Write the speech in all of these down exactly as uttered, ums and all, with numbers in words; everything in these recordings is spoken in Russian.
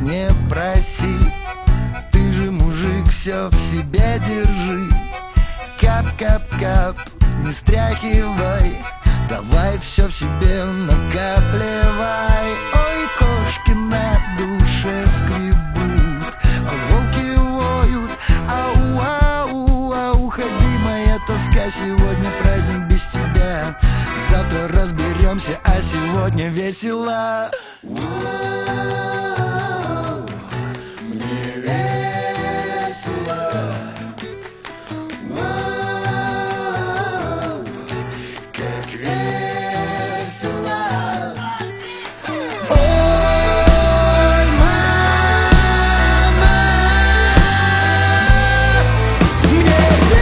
не проси. Ты же мужик, все в себе держи. Кап-кап-кап, не стряхивай, давай все в себе накапливай. Ой, кошки на душе скребут, а волки воют. Ау, ау, ау, уходи, моя тоска, сегодня праздник без тебя. Завтра разберемся, а сегодня весело. Мне весело. Как весело. Ой, мама, мне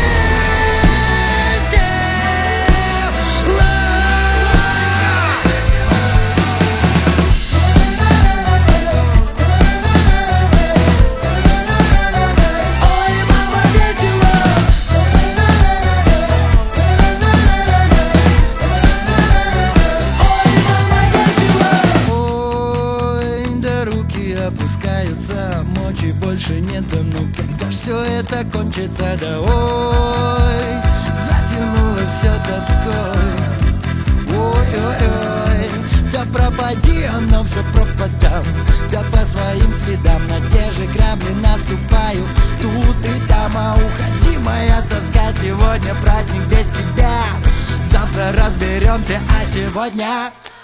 опускаются, мочи больше нет, да ну когда ж все это кончится, да ой, затянуло все тоской, ой-ой-ой, да пропади оно все пропадам, да по своим следам на те же грабли наступаю, тут и там, а уходи, моя тоска, сегодня праздник без тебя, завтра разберемся, а сегодня